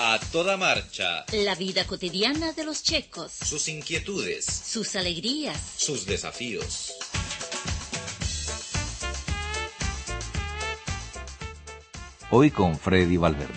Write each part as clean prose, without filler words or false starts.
A toda marcha. La vida cotidiana de los checos. Sus inquietudes. Sus alegrías. Sus desafíos. Hoy con Freddy Valverde.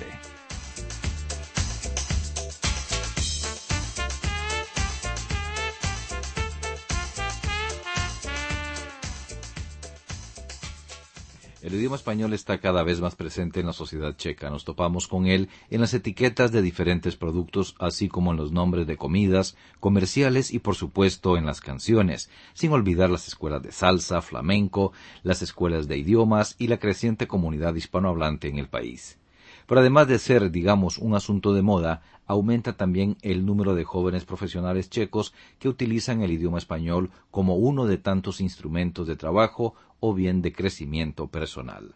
El idioma español está cada vez más presente en la sociedad checa. Nos topamos con él en las etiquetas de diferentes productos, así como en los nombres de comidas, comerciales y, por supuesto, en las canciones, sin olvidar las escuelas de salsa, flamenco, las escuelas de idiomas y la creciente comunidad hispanohablante en el país. Pero además de ser, digamos, un asunto de moda, aumenta también el número de jóvenes profesionales checos que utilizan el idioma español como uno de tantos instrumentos de trabajo o bien de crecimiento personal.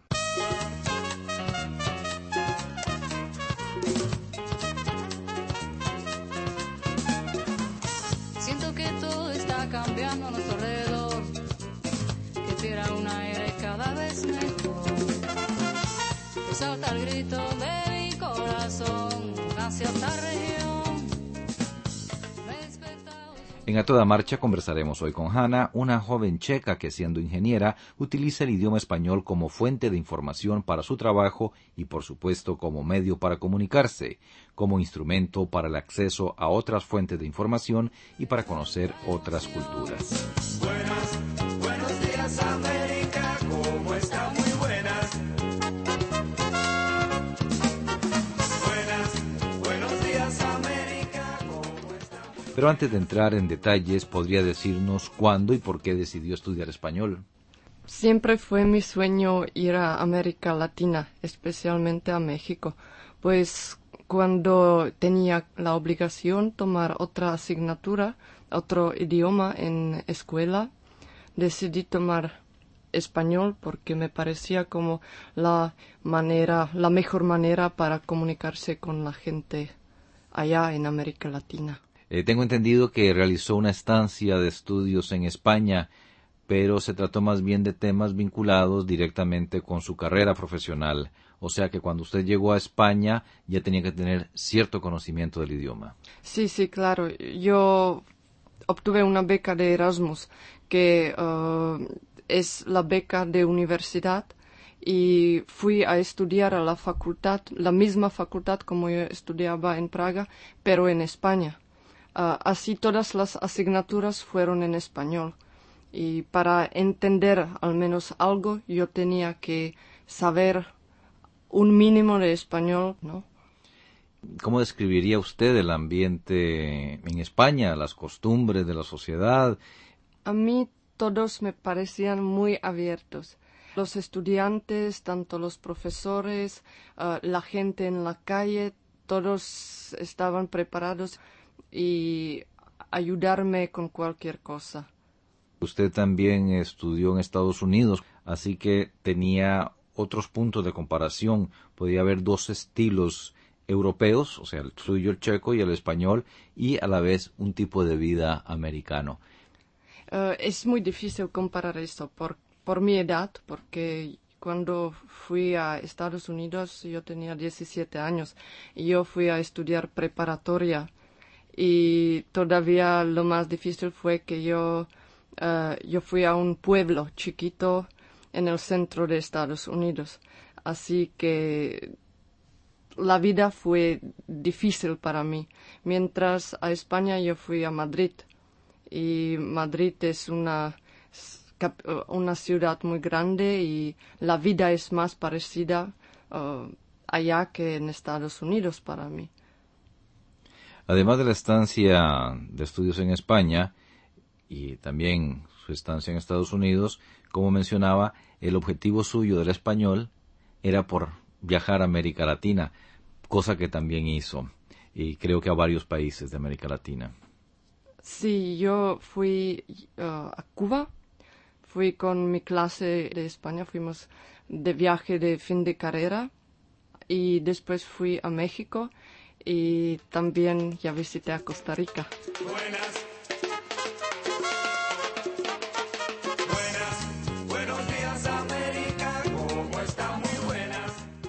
Siento que todo está cambiando a nuestro alrededor, que tira un aire cada vez mejor, que salta el grito de mi corazón hacia esta región. En A Toda Marcha conversaremos hoy con Hanna, una joven checa que, siendo ingeniera, utiliza el idioma español como fuente de información para su trabajo y, por supuesto, como medio para comunicarse, como instrumento para el acceso a otras fuentes de información y para conocer otras culturas. Buenos días, América, ¿cómo está? Muy buenas. Buenos días, América, ¿cómo está? Pero antes de entrar en detalles, ¿podría decirnos cuándo y por qué decidió estudiar español? Siempre fue mi sueño ir a América Latina, especialmente a México, pues cuando tenía la obligación tomar otra asignatura, otro idioma en escuela, decidí tomar español porque me parecía como la mejor manera para comunicarse con la gente allá en América Latina. Tengo entendido que realizó una estancia de estudios en España, pero se trató más bien de temas vinculados directamente con su carrera profesional. O sea que cuando usted llegó a España ya tenía que tener cierto conocimiento del idioma. Sí, claro. Yo obtuve una beca de Erasmus, que es la beca de universidad, y fui a estudiar a la facultad, la misma facultad como yo estudiaba en Praga, pero en España. Así todas las asignaturas fueron en español. Y para entender al menos algo, yo tenía que saber un mínimo de español, ¿no? ¿Cómo describiría usted el ambiente en España, las costumbres de la sociedad? A mí todos me parecían muy abiertos. Los estudiantes, tanto los profesores, la gente en la calle, todos estaban preparados y ayudarme con cualquier cosa. Usted también estudió en Estados Unidos, así que tenía otros puntos de comparación. Podía haber dos estilos europeos, o sea, el suyo, el checo, y el español, y a la vez un tipo de vida americano. Es muy difícil comparar esto por mi edad, porque cuando fui a Estados Unidos yo tenía 17 años y yo fui a estudiar preparatoria, y todavía lo más difícil fue que yo fui a un pueblo chiquito en el centro de Estados Unidos, así que la vida fue difícil para mí. Mientras a España yo fui a Madrid, y Madrid es una ciudad muy grande y la vida es más parecida allá que en Estados Unidos para mí. Además de la estancia de estudios en España y también su estancia en Estados Unidos, como mencionaba, el objetivo suyo del español era por viajar a América Latina, cosa que también hizo, y creo que a varios países de América Latina. Sí, yo fui a Cuba, fui con mi clase de España, fuimos de viaje de fin de carrera, y después fui a México y también ya visité a Costa Rica. Buenas